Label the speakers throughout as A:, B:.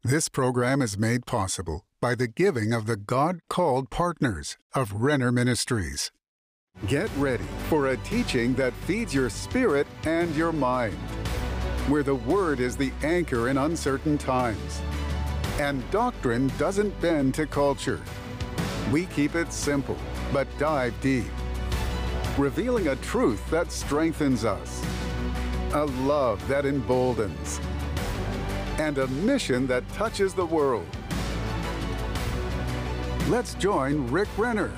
A: This program is made possible by the giving of the God-called partners of Renner Ministries. Get ready for a teaching that feeds your spirit and your mind, where the Word is the anchor in uncertain times, and doctrine doesn't bend to culture. We keep it simple, but dive deep, revealing a truth that strengthens us, a love that emboldens, and a mission that touches the world. Let's join Rick Renner.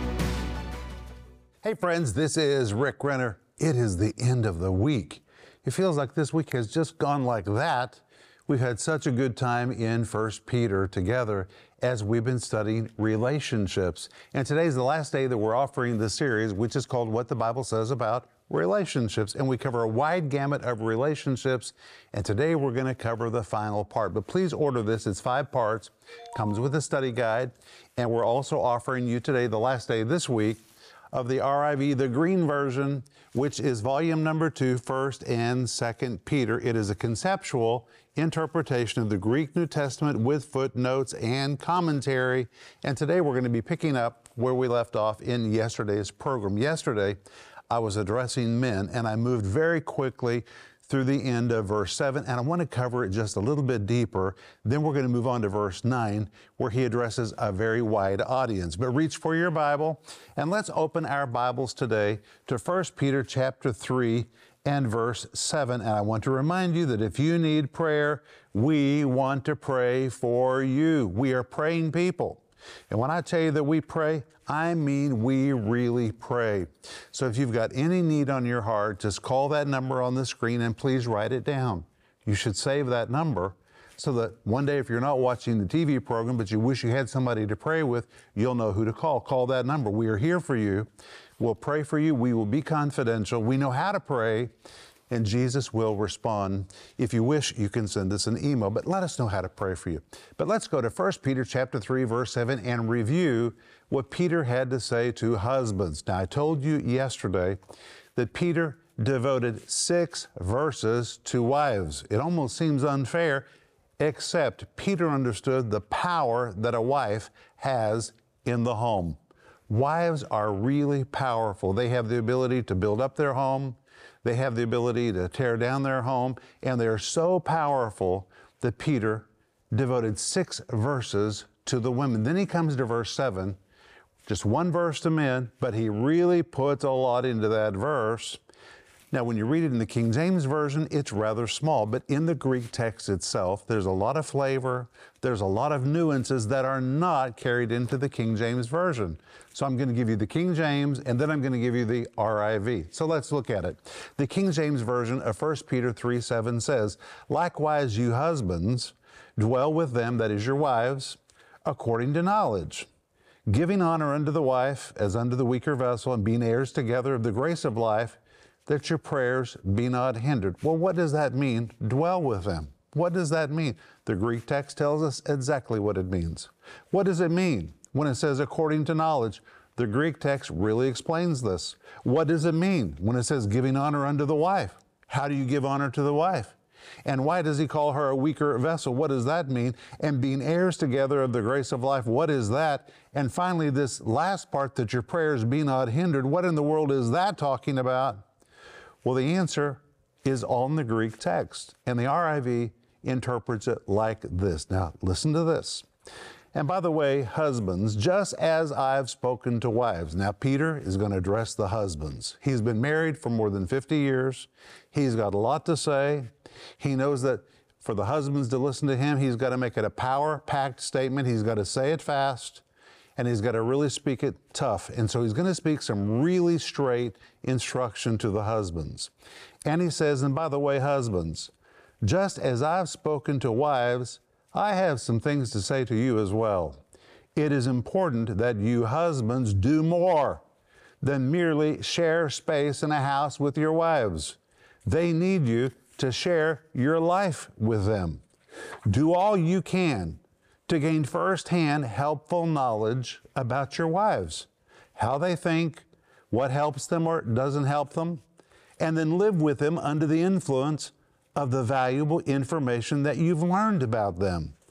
B: Hey friends, this is Rick Renner. It is the end of the week. It feels like this week has just gone like that. We've had such a good time in 1 Peter together as we've been studying relationships. And today's the last day that we're offering the series, which is called What the Bible Says About Relationships. And we cover a wide gamut of relationships. And today we're going to cover the final part. But please order this. It's 5 parts. Comes with a study guide. And we're also offering you today, the last day this week, of the RIV, the green version, which is volume number 2, 1st and 2nd Peter. It is a conceptual interpretation of the Greek New Testament with footnotes and commentary. And today we're going to be picking up where we left off in yesterday's program. Yesterday, I was addressing men, and I moved very quickly through the end of verse 7, and I want to cover it just a little bit deeper. Then we're going to move on to verse 9, where he addresses a very wide audience. But reach for your Bible, and let's open our Bibles today to 1 Peter chapter 3 and verse 7. And I want to remind you that if you need prayer, we want to pray for you. We are praying people. And when I tell you that we pray, I mean we really pray. So if you've got any need on your heart, just call that number on the screen and please write it down. You should save that number so that one day if you're not watching the TV program but you wish you had somebody to pray with, you'll know who to call. Call that number. We are here for you. We'll pray for you. We will be confidential. We know how to pray, and Jesus will respond. If you wish, you can send us an email, but let us know how to pray for you. But let's go to 1 Peter chapter 3, verse 7, and review what Peter had to say to husbands. Now, I told you yesterday that Peter devoted 6 verses to wives. It almost seems unfair, except Peter understood the power that a wife has in the home. Wives are really powerful. They have the ability to build up their home. They have the ability to tear down their home, and they're so powerful that Peter devoted 6 verses to the women. Then he comes to verse 7, just 1 verse to men, but he really puts a lot into that verse. Now, when you read it in the King James Version, it's rather small, but in the Greek text itself, there's a lot of flavor, there's a lot of nuances that are not carried into the King James Version. So I'm going to give you the King James, and then I'm going to give you the RIV. So let's look at it. The King James Version of 1 Peter 3:7 says, "Likewise, you husbands, dwell with them," that is your wives, "according to knowledge, giving honor unto the wife as unto the weaker vessel, and being heirs together of the grace of life, that your prayers be not hindered." Well, what does that mean? Dwell with them. What does that mean? The Greek text tells us exactly what it means. What does it mean when it says according to knowledge? The Greek text really explains this. What does it mean when it says giving honor unto the wife? How do you give honor to the wife? And why does he call her a weaker vessel? What does that mean? And being heirs together of the grace of life, what is that? And finally, this last part, that your prayers be not hindered, what in the world is that talking about? Well, the answer is all in the Greek text, and the RIV interprets it like this. Now, listen to this. "And by the way, husbands, just as I've spoken to wives." Now, Peter is going to address the husbands. He's been married for more than 50 years. He's got a lot to say. He knows that for the husbands to listen to him, he's got to make it a power-packed statement. He's got to say it fast, and he's got to really speak it tough. And so he's going to speak some really straight instruction to the husbands. And he says, "And by the way, husbands, just as I've spoken to wives, I have some things to say to you as well. It is important that you husbands do more than merely share space in a house with your wives. They need you to share your life with them. Do all you can to gain firsthand helpful knowledge about your wives, how they think, what helps them or doesn't help them, and then live with them under the influence of the valuable information that you've learned about them.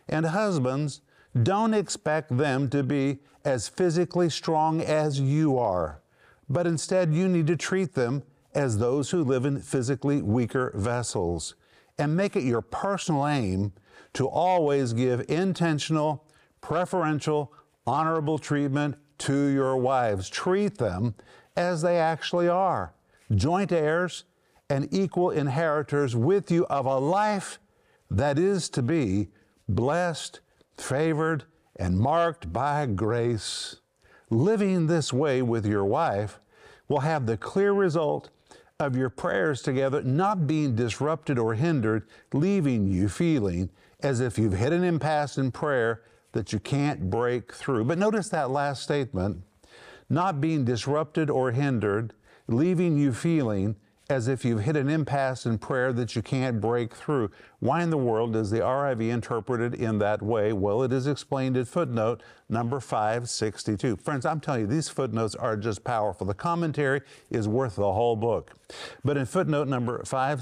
B: And husbands, don't expect them to be as physically strong as you are, but instead you need to treat them as those who live in physically weaker vessels. And make it your personal aim to always give intentional, preferential, honorable treatment to your wives. Treat them as they actually are, joint heirs and equal inheritors with you of a life that is to be blessed, favored, and marked by grace. Living this way with your wife will have the clear result of your prayers together not being disrupted or hindered, leaving you feeling as if you've hit an impasse in prayer that you can't break through. But notice that last statement, not being disrupted or hindered, leaving you feeling as if you've hit an impasse in prayer that you can't break through. Why in the world does the RIV interpret it in that way? Well, it is explained in footnote number 562. Friends, I'm telling you, these footnotes are just powerful. The commentary is worth the whole book. But in footnote number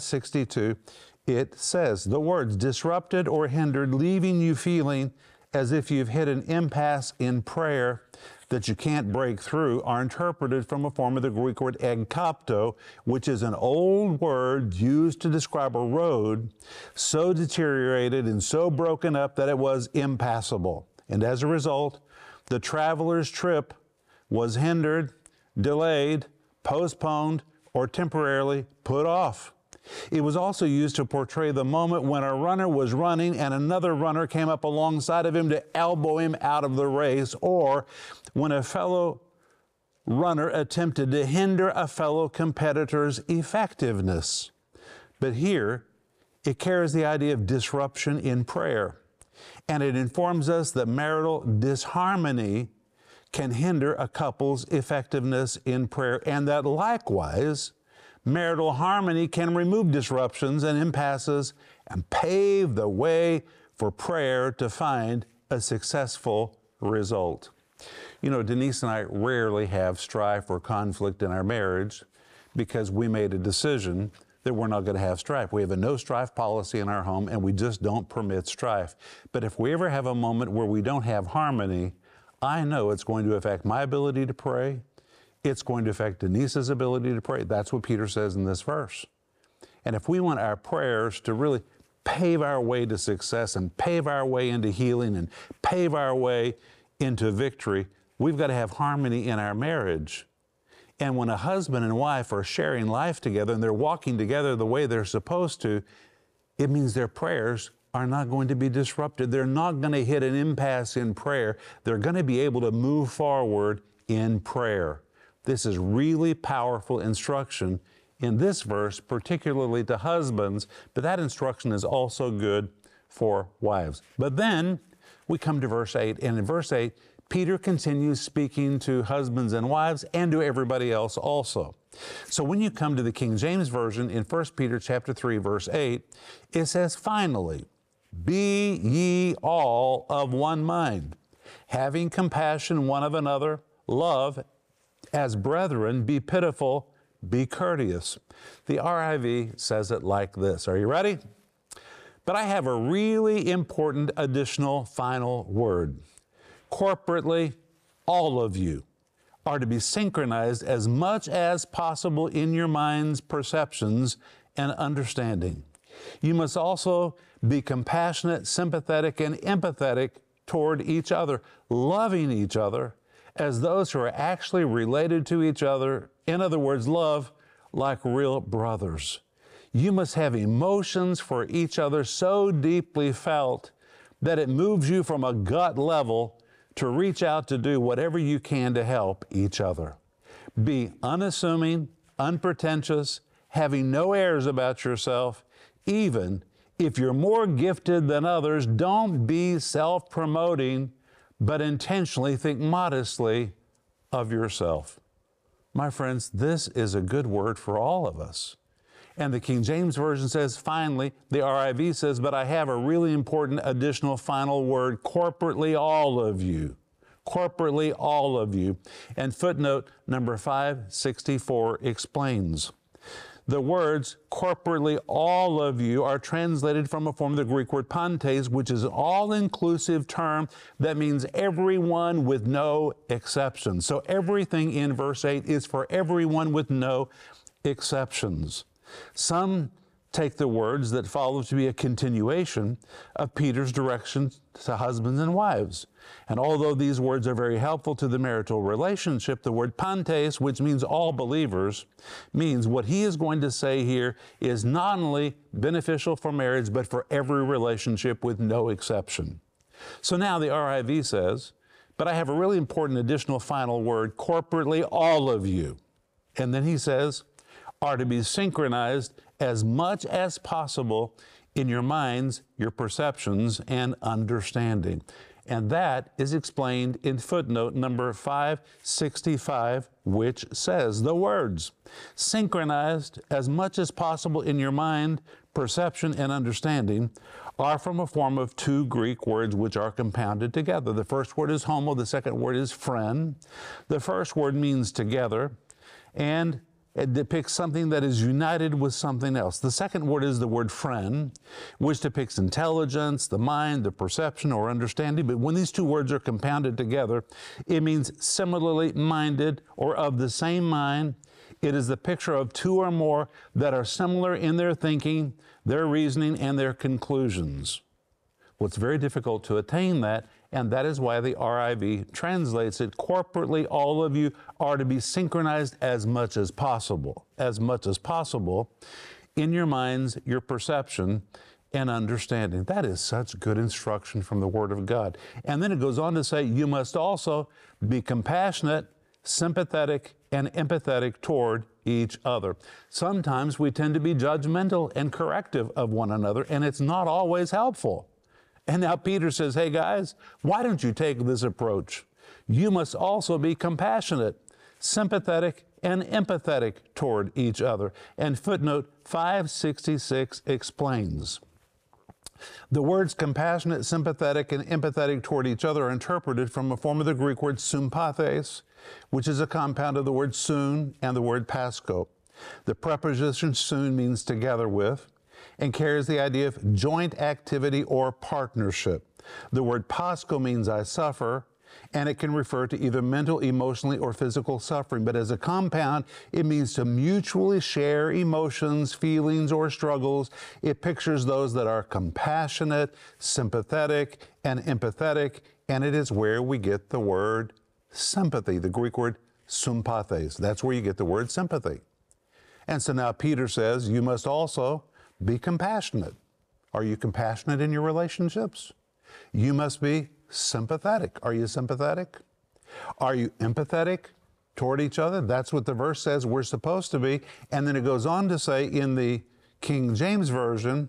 B: 562, it says the words disrupted or hindered, leaving you feeling as if you've hit an impasse in prayer that you can't break through, are interpreted from a form of the Greek word egkopto, which is an old word used to describe a road so deteriorated and so broken up that it was impassable. And as a result, the traveler's trip was hindered, delayed, postponed, or temporarily put off. It was also used to portray the moment when a runner was running and another runner came up alongside of him to elbow him out of the race, or when a fellow runner attempted to hinder a fellow competitor's effectiveness. But here, it carries the idea of disruption in prayer, and it informs us that marital disharmony can hinder a couple's effectiveness in prayer, and that likewise, marital harmony can remove disruptions and impasses and pave the way for prayer to find a successful result. You know, Denise and I rarely have strife or conflict in our marriage because we made a decision that we're not going to have strife. We have a no strife policy in our home, and we just don't permit strife. But if we ever have a moment where we don't have harmony, I know it's going to affect my ability to pray. It's going to affect Denise's ability to pray. That's what Peter says in this verse. And if we want our prayers to really pave our way to success and pave our way into healing and pave our way into victory, we've got to have harmony in our marriage. And when a husband and wife are sharing life together and they're walking together the way they're supposed to, it means their prayers are not going to be disrupted. They're not going to hit an impasse in prayer. They're going to be able to move forward in prayer. This is really powerful instruction in this verse, particularly to husbands, but that instruction is also good for wives. But then we come to verse 8, and in verse 8, Peter continues speaking to husbands and wives and to everybody else also. So when you come to the King James Version in 1 Peter chapter 3, verse 8, it says, "Finally, be ye all of one mind, having compassion one of another, love as brethren, be pitiful, be courteous." The RIV says it like this. Are you ready? But I have a really important additional final word. Corporately, all of you are to be synchronized as much as possible in your mind's perceptions and understanding. You must also be compassionate, sympathetic, and empathetic toward each other, loving each other as those who are actually related to each other. In other words, love like real brothers. You must have emotions for each other so deeply felt that it moves you from a gut level to reach out to do whatever you can to help each other. Be unassuming, unpretentious, having no airs about yourself. Even if you're more gifted than others, don't be self-promoting, but intentionally think modestly of yourself. My friends, this is a good word for all of us. And the King James Version says, finally, the RIV says, but I have a really important additional final word, corporately all of you. Corporately all of you. And footnote number 564 explains. The words corporately all of you are translated from a form of the Greek word pantes, which is an all-inclusive term that means everyone with no exceptions. So everything in verse 8 is for everyone with no exceptions. Some take the words that follow to be a continuation of Peter's direction to husbands and wives. And although these words are very helpful to the marital relationship, the word pantes, which means all believers, means what he is going to say here is not only beneficial for marriage, but for every relationship with no exception. So now the RIV says, but I have a really important additional final word, corporately all of you. And then he says, are to be synchronized as much as possible in your minds, your perceptions, and understanding. And that is explained in footnote number 565, which says the words, synchronized as much as possible in your mind, perception, and understanding, are from a form of two Greek words which are compounded together. The first word is homo, the second word is phren. The first word means together, and it depicts something that is united with something else. The second word is the word phren, which depicts intelligence, the mind, the perception, or understanding. But when these two words are compounded together, it means similarly minded or of the same mind. It is the picture of two or more that are similar in their thinking, their reasoning, and their conclusions. Well, it's very difficult to attain that, and that is why the RIV translates it, corporately all of you are to be synchronized as much as possible in your minds, your perception, and understanding. That is such good instruction from the Word of God. And then it goes on to say, you must also be compassionate, sympathetic, and empathetic toward each other. Sometimes we tend to be judgmental and corrective of one another, and it's not always helpful. And now Peter says, hey guys, why don't you take this approach? You must also be compassionate, sympathetic, and empathetic toward each other. And footnote 566 explains. The words compassionate, sympathetic, and empathetic toward each other are interpreted from a form of the Greek word sympathes, which is a compound of the word soon and the word pasco. The preposition soon means together with, and carries the idea of joint activity or partnership. The word pasco means I suffer, and it can refer to either mental, emotionally, or physical suffering. But as a compound, it means to mutually share emotions, feelings, or struggles. It pictures those that are compassionate, sympathetic, and empathetic, and it is where we get the word sympathy, the Greek word sympathes. That's where you get the word sympathy. And so now Peter says, you must also be compassionate. Are you compassionate in your relationships? You must be sympathetic. Are you sympathetic? Are you empathetic toward each other? That's what the verse says we're supposed to be. And then it goes on to say in the King James Version,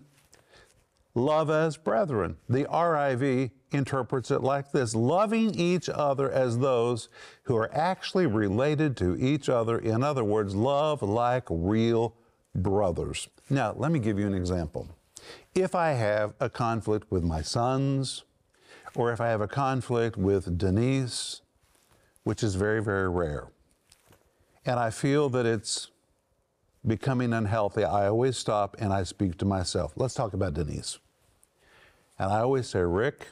B: love as brethren. The RIV interprets it like this, loving each other as those who are actually related to each other. In other words, love like real brothers. Now, let me give you an example. If I have a conflict with my sons, or if I have a conflict with Denise, which is very, very rare, and I feel that it's becoming unhealthy, I always stop and I speak to myself. Let's talk about Denise. And I always say, Rick,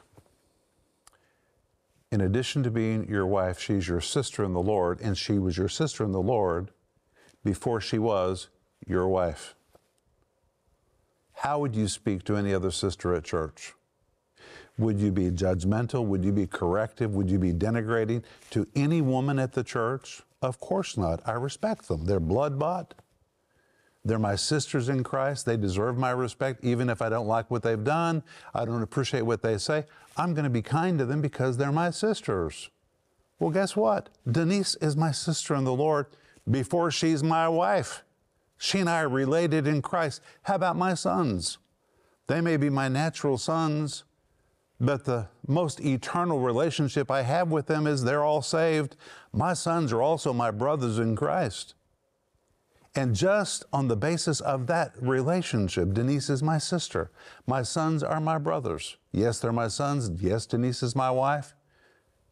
B: in addition to being your wife, she's your sister in the Lord, and she was your sister in the Lord before she was your wife. How would you speak to any other sister at church? Would you be judgmental? Would you be corrective? Would you be denigrating to any woman at the church? Of course not. I respect them. They're blood-bought. They're my sisters in Christ. They deserve my respect, even if I don't like what they've done. I don't appreciate what they say. I'm going to be kind to them because they're my sisters. Well, guess what? Denise is my sister in the Lord before she's my wife. She and I are related in Christ. How about my sons? They may be my natural sons, but the most eternal relationship I have with them is they're all saved. My sons are also my brothers in Christ. And just on the basis of that relationship, Denise is my sister. My sons are my brothers. Yes, they're my sons. Yes, Denise is my wife.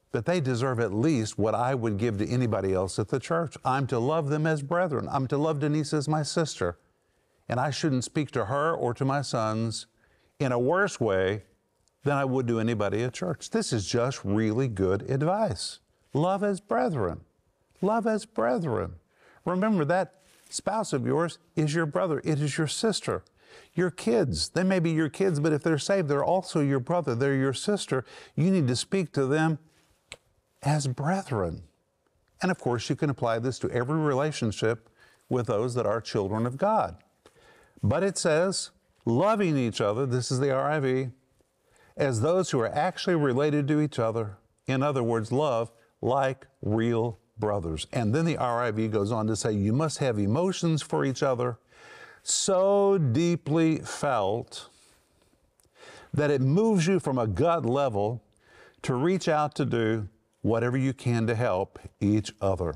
B: but they deserve at least what I would give to anybody else at the church. I'm to love them as brethren. I'm to love Denise as my sister. And I shouldn't speak to her or to my sons in a worse way than I would to anybody at church. This is just really good advice. Love as brethren. Love as brethren. Remember, that spouse of yours is your brother. It is your sister. Your kids, they may be your kids, but if they're saved, they're also your brother. They're your sister. You need to speak to them as brethren. And of course, you can apply this to every relationship with those that are children of God. But it says, loving each other, this is the RIV, as those who are actually related to each other. In other words, love like real brothers. And then the RIV goes on to say, you must have emotions for each other so deeply felt that it moves you from a gut level to reach out to do whatever you can to help each other.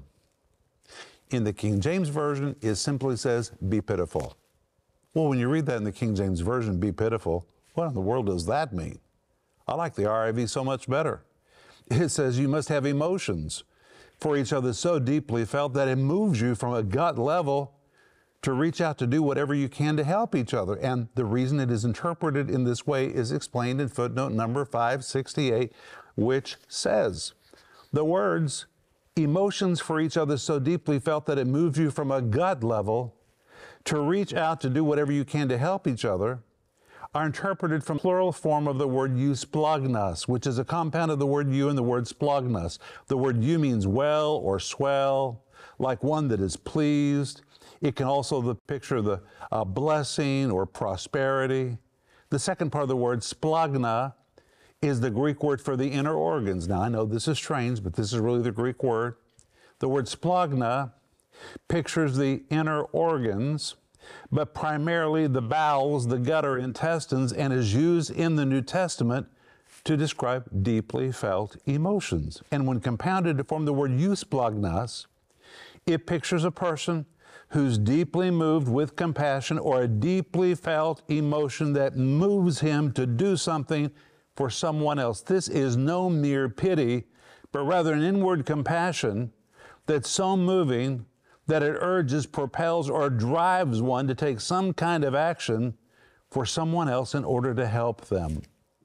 B: In the King James Version, it simply says, be pitiful. Well, when you read that in the King James Version, be pitiful, what in the world does that mean? I like the RIV so much better. It says you must have emotions for each other so deeply felt that it moves you from a gut level to reach out to do whatever you can to help each other. And the reason it is interpreted in this way is explained in footnote number 568, which says, the words, emotions for each other so deeply felt that it moves you from a gut level to reach out to do whatever you can to help each other, are interpreted from plural form of the word eusplagnos, which is a compound of the word eu and the word splagnos. The word eu means well or swell, like one that is pleased. It can also picture the blessing or prosperity. The second part of the word splagna is the Greek word for the inner organs. Now, I know this is strange, but this is really the Greek word. The word splagna pictures the inner organs, but primarily the bowels, the gut or intestines, and is used in the New Testament to describe deeply felt emotions. And when compounded to form the word eusplagnos, it pictures a person who's deeply moved with compassion or a deeply felt emotion that moves him to do something for someone else. This is no mere pity, but rather an inward compassion that's so moving that it urges, propels, or drives one to take some kind of action for someone else in order to help them.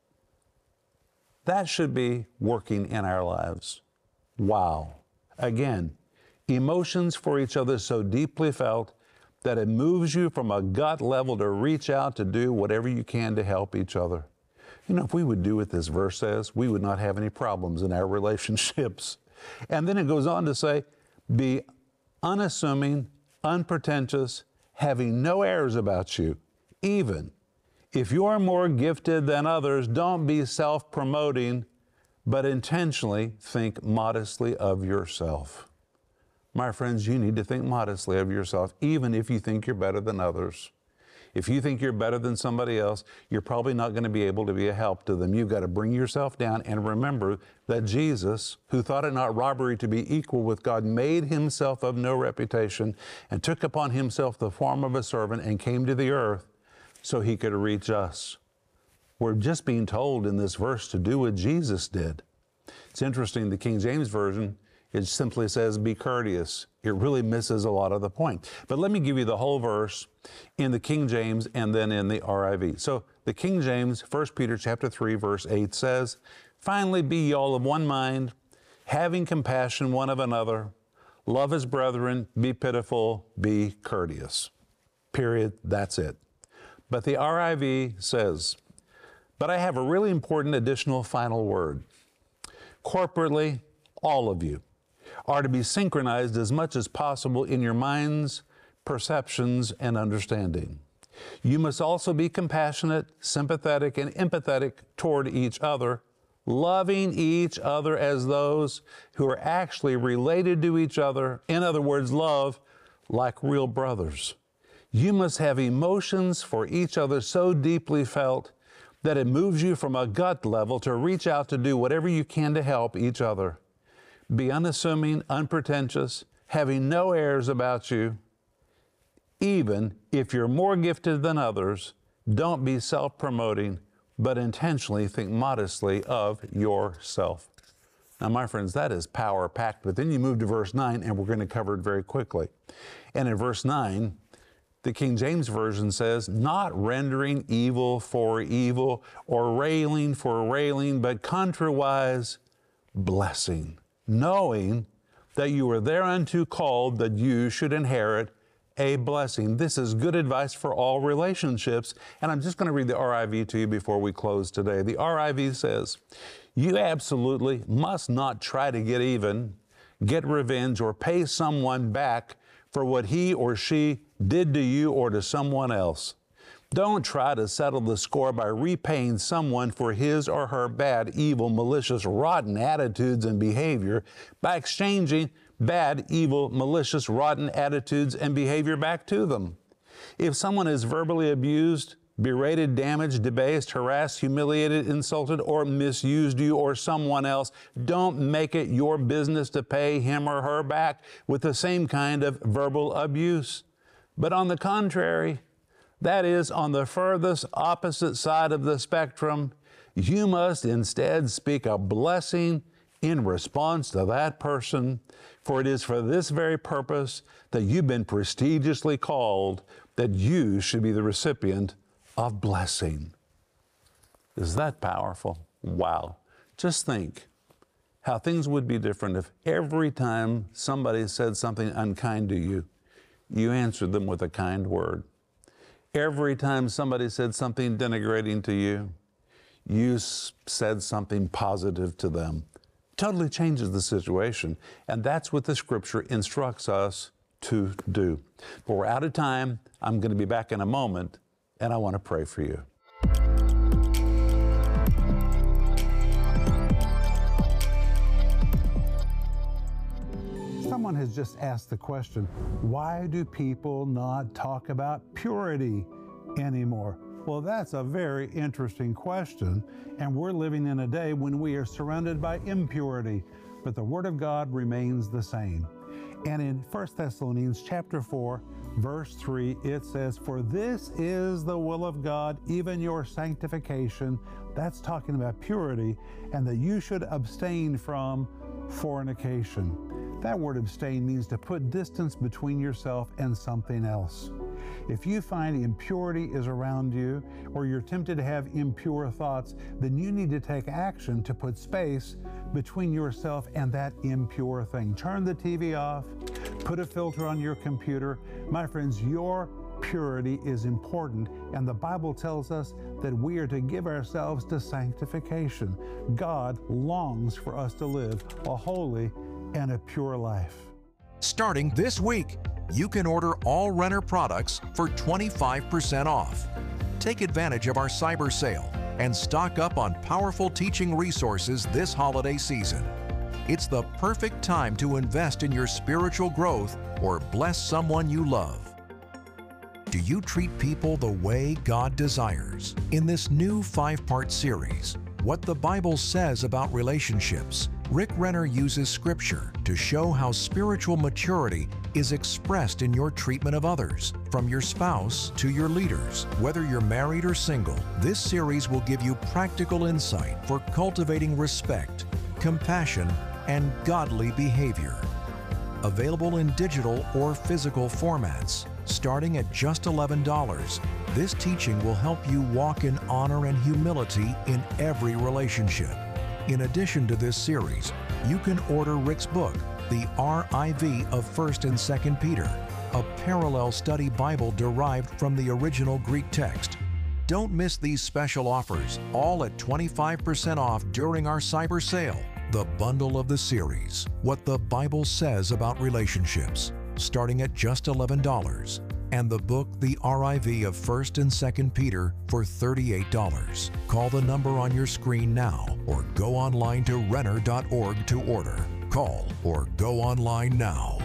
B: That should be working in our lives. Wow. Again, emotions for each other so deeply felt that it moves you from a gut level to reach out to do whatever you can to help each other. You know, if we would do what this verse says, we would not have any problems in our relationships. And then it goes on to say, be unassuming, unpretentious, having no airs about you. Even if you're more gifted than others, don't be self-promoting, but intentionally think modestly of yourself. My friends, you need to think modestly of yourself, even if you think you're better than others. If you think you're better than somebody else, you're probably not going to be able to be a help to them. You've got to bring yourself down and remember that Jesus, who thought it not robbery to be equal with God, made himself of no reputation and took upon himself the form of a servant and came to the earth so he could reach us. We're just being told in this verse to do what Jesus did. It's interesting, the King James Version, it simply says, be courteous. It really misses a lot of the point. But let me give you the whole verse in the King James and then in the RIV. So the King James, 1 Peter chapter 3, verse 8 says, finally be ye all of one mind, having compassion one of another, love as brethren, be pitiful, be courteous. Period. That's it. But the RIV says, but I have a really important additional final word. Corporately, all of you are to be synchronized as much as possible in your minds, perceptions, and understanding. You must also be compassionate, sympathetic, and empathetic toward each other, loving each other as those who are actually related to each other. In other words, love like real brothers. You must have emotions for each other so deeply felt that it moves you from a gut level to reach out to do whatever you can to help each other. Be unassuming, unpretentious, having no airs about you. Even if you're more gifted than others, don't be self-promoting, but intentionally think modestly of yourself. Now, my friends, that is power-packed. But then you move to verse 9, and we're going to cover it very quickly. And in verse 9, the King James Version says, not rendering evil for evil or railing for railing, but contrariwise blessing, knowing that you are thereunto called that you should inherit a blessing. This is good advice for all relationships. And I'm just going to read the RIV to you before we close today. The RIV says, you absolutely must not try to get even, get revenge, or pay someone back for what he or she did to you or to someone else. Don't try to settle the score by repaying someone for his or her bad, evil, malicious, rotten attitudes and behavior by exchanging bad, evil, malicious, rotten attitudes and behavior back to them. If someone is verbally abused, berated, damaged, debased, harassed, humiliated, insulted, or misused you or someone else, don't make it your business to pay him or her back with the same kind of verbal abuse. But on the contrary, that is, on the furthest opposite side of the spectrum, you must instead speak a blessing in response to that person, for it is for this very purpose that you've been prestigiously called, that you should be the recipient of blessing. Is that powerful? Wow. Just think how things would be different if every time somebody said something unkind to you, you answered them with a kind word. Every time somebody said something denigrating to you, you said something positive to them. Totally changes the situation. And that's what the Scripture instructs us to do. But we're out of time. I'm going to be back in a moment, and I want to pray for you. Someone has just asked the question, why do people not talk about purity anymore? Well, that's a very interesting question, and we're living in a day when we are surrounded by impurity, but the Word of God remains the same. And in 1 Thessalonians chapter 4, verse 3, it says, for this is the will of God, even your sanctification. That's talking about purity, and that you should abstain from fornication. That word abstain means to put distance between yourself and something else. If you find impurity is around you, or you're tempted to have impure thoughts, then you need to take action to put space between yourself and that impure thing. Turn the TV off, put a filter on your computer. My friends, your purity is important, and the Bible tells us that we are to give ourselves to sanctification. God longs for us to live a holy and a pure life.
C: Starting this week, you can order all Renner products for 25% off. Take advantage of our cyber sale and stock up on powerful teaching resources this holiday season. It's the perfect time to invest in your spiritual growth or bless someone you love. Do you treat people the way God desires? In this new 5-part series, What the Bible Says About Relationships, Rick Renner uses Scripture to show how spiritual maturity is expressed in your treatment of others, from your spouse to your leaders. Whether you're married or single, this series will give you practical insight for cultivating respect, compassion, and godly behavior. Available in digital or physical formats, starting at just $11. This teaching will help you walk in honor and humility in every relationship. In addition to this series, you can order Rick's book, The RIV of 1st and 2nd Peter, a parallel study Bible derived from the original Greek text. Don't miss these special offers, all at 25% off during our cyber sale. The bundle of the series, What the Bible Says About Relationships, starting at just $11. And the book, The RIV of 1st and 2nd Peter, for $38. Call the number on your screen now or go online to renner.org to order. Call or go online now.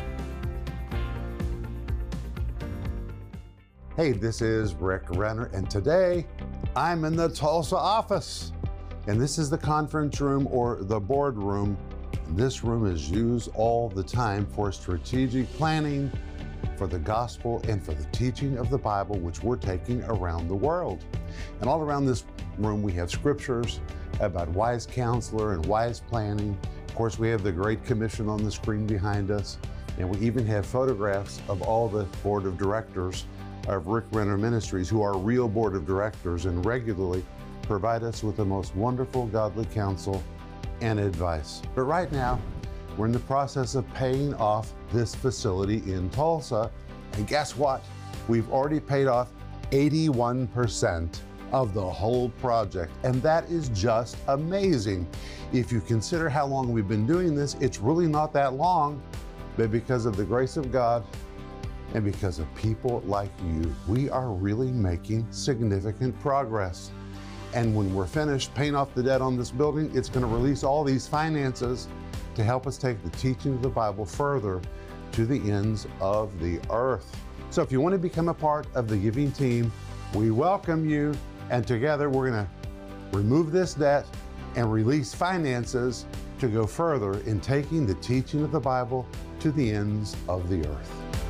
B: Hey, this is Rick Renner, and today I'm in the Tulsa office. And this is the conference room or the boardroom. This room is used all the time for strategic planning, for the gospel, and for the teaching of the Bible, which we're taking around the world. And all around this room, we have scriptures about wise counselor and wise planning. Of course, we have the Great Commission on the screen behind us, and we even have photographs of all the board of directors of Rick Renner Ministries, who are real board of directors and regularly provide us with the most wonderful godly counsel and advice. But right now, we're in the process of paying off this facility in Tulsa. And guess what? We've already paid off 81% of the whole project. And that is just amazing. If you consider how long we've been doing this, it's really not that long, but because of the grace of God and because of people like you, we are really making significant progress. And when we're finished paying off the debt on this building, it's going to release all these finances to help us take the teaching of the Bible further to the ends of the earth. So if you want to become a part of the giving team, we welcome you. And together we're going to remove this debt and release finances to go further in taking the teaching of the Bible to the ends of the earth.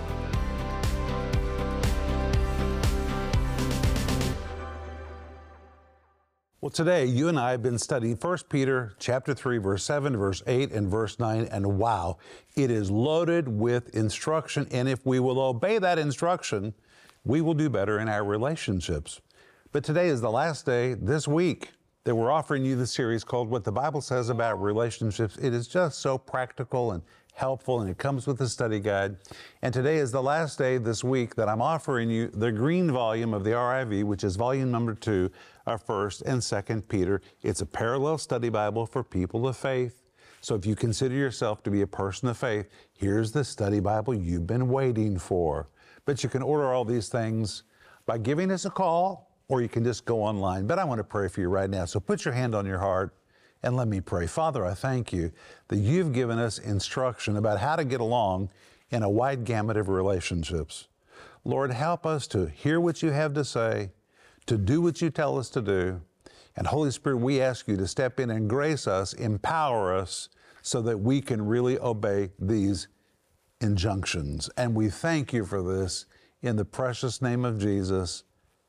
B: Well, today, you and I have been studying 1 Peter chapter 3, verse 7, verse 8, and verse 9, and wow, it is loaded with instruction, and if we will obey that instruction, we will do better in our relationships. But today is the last day this week that we're offering you the series called What the Bible Says About Relationships. It is just so practical and helpful, and it comes with a study guide. And today is the last day this week that I'm offering you the green volume of the RIV, which is volume number 2 of 1st and 2nd Peter. It's a parallel study Bible for people of faith. So if you consider yourself to be a person of faith, here's the study Bible you've been waiting for. But you can order all these things by giving us a call, or you can just go online. But I want to pray for you right now. So put your hand on your heart and let me pray. Father, I thank you that you've given us instruction about how to get along in a wide gamut of relationships. Lord, help us to hear what you have to say, to do what you tell us to do. And Holy Spirit, we ask you to step in and grace us, empower us, so that we can really obey these injunctions. And we thank you for this in the precious name of Jesus.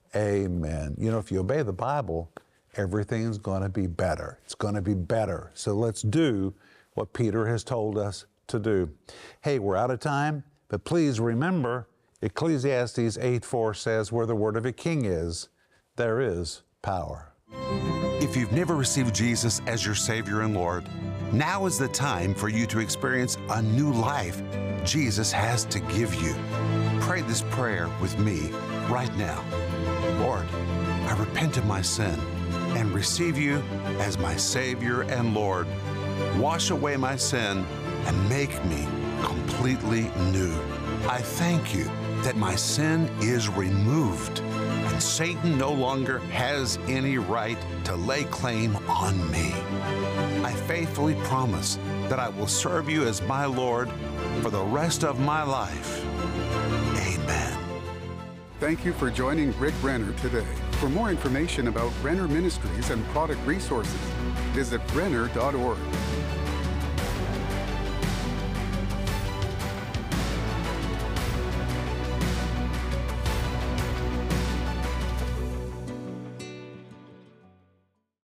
B: Amen. You know, if you obey the Bible, everything's going to be better. It's going to be better. So let's do what Peter has told us to do. Hey, we're out of time, but please remember, Ecclesiastes 8:4 says, where the word of a king is, there is power.
D: If you've never received Jesus as your Savior and Lord, now is the time for you to experience a new life Jesus has to give you. Pray this prayer with me right now. Lord, I repent of my sin and receive you as my Savior and Lord. Wash away my sin and make me completely new. I thank you that my sin is removed and Satan no longer has any right to lay claim on me. I faithfully promise that I will serve you as my Lord for the rest of my life. Amen.
A: Thank you for joining Rick Renner today. For more information about Renner Ministries and product resources, visit renner.org.